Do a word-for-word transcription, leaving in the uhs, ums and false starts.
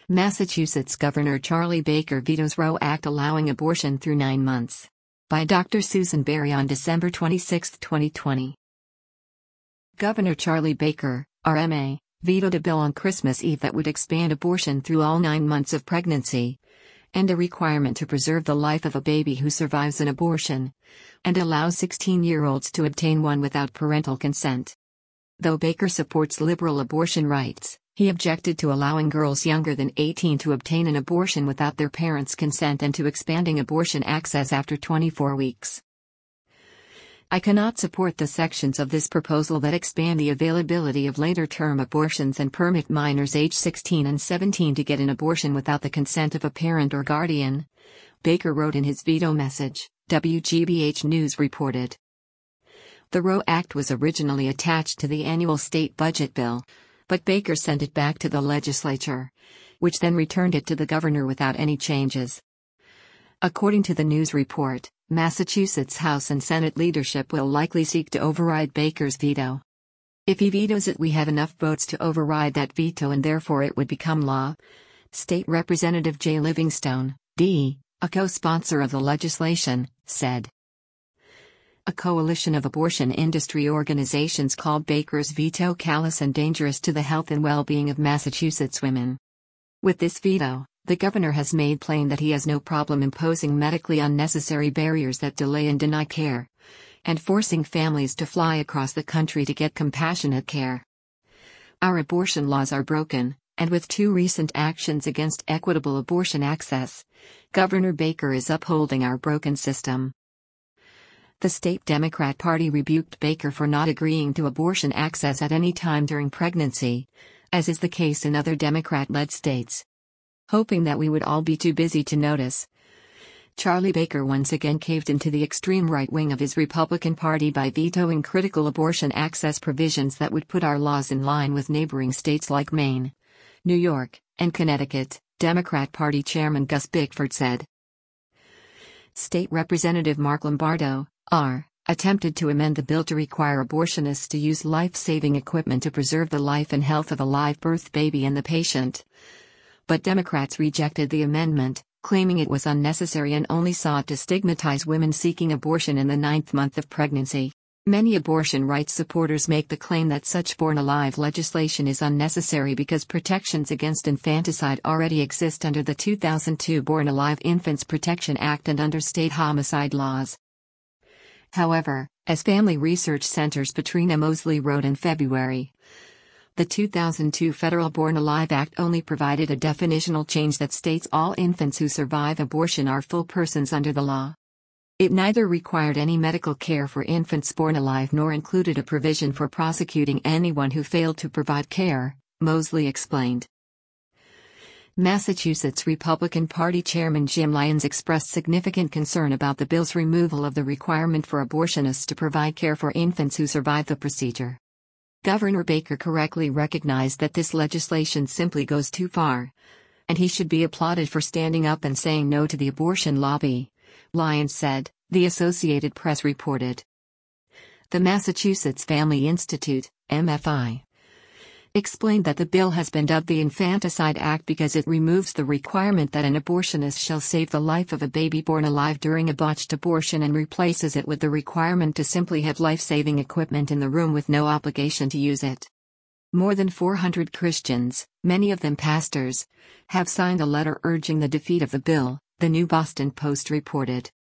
Massachusetts Governor Charlie Baker vetoes Roe Act allowing abortion through nine months. By Doctor Susan Berry on December twenty-sixth, twenty twenty. Governor Charlie Baker, R M A, vetoed a bill on Christmas Eve that would expand abortion through all nine months of pregnancy, and a requirement to preserve the life of a baby who survives an abortion, and allow sixteen-year-olds to obtain one without parental consent. Though Baker supports liberal abortion rights, he objected to allowing girls younger than eighteen to obtain an abortion without their parents' consent and to expanding abortion access after twenty-four weeks. I cannot support the sections of this proposal that expand the availability of later-term abortions and permit minors age sixteen and seventeen to get an abortion without the consent of a parent or guardian, Baker wrote in his veto message, W G B H News reported. The Roe Act was originally attached to the annual state budget bill, but Baker sent it back to the legislature, which then returned it to the governor without any changes. According to the news report, Massachusetts House and Senate leadership will likely seek to override Baker's veto. If he vetoes it, we have enough votes to override that veto and therefore it would become law, State Representative Jay Livingstone, D, a co-sponsor of the legislation, said. A coalition of abortion industry organizations called Baker's veto callous and dangerous to the health and well-being of Massachusetts women. With this veto, the governor has made plain that he has no problem imposing medically unnecessary barriers that delay and deny care, and forcing families to fly across the country to get compassionate care. Our abortion laws are broken, and with two recent actions against equitable abortion access, Governor Baker is upholding our broken system. The state Democrat Party rebuked Baker for not agreeing to abortion access at any time during pregnancy, as is the case in other Democrat-led states. Hoping that we would all be too busy to notice, Charlie Baker once again caved into the extreme right wing of his Republican Party by vetoing critical abortion access provisions that would put our laws in line with neighboring states like Maine, New York, and Connecticut, Democrat Party Chairman Gus Bickford said. State Representative Mark Lombardo, R., attempted to amend the bill to require abortionists to use life-saving equipment to preserve the life and health of a live birth baby and the patient. But Democrats rejected the amendment, claiming it was unnecessary and only sought to stigmatize women seeking abortion in the ninth month of pregnancy. Many abortion rights supporters make the claim that such born alive legislation is unnecessary because protections against infanticide already exist under the two thousand two Born Alive Infants Protection Act and under state homicide laws. However, as Family Research Center's Patrina Mosley wrote in February, the two thousand two Federal Born Alive Act only provided a definitional change that states all infants who survive abortion are full persons under the law. It neither required any medical care for infants born alive nor included a provision for prosecuting anyone who failed to provide care, Mosley explained. Massachusetts Republican Party Chairman Jim Lyons expressed significant concern about the bill's removal of the requirement for abortionists to provide care for infants who survive the procedure. Governor Baker correctly recognized that this legislation simply goes too far, and he should be applauded for standing up and saying no to the abortion lobby, Lyons said, the Associated Press reported. The Massachusetts Family Institute, M F I, explained that the bill has been dubbed the Infanticide Act because it removes the requirement that an abortionist shall save the life of a baby born alive during a botched abortion and replaces it with the requirement to simply have life-saving equipment in the room with no obligation to use it. More than four hundred Christians, many of them pastors, have signed a letter urging the defeat of the bill, the New Boston Post reported.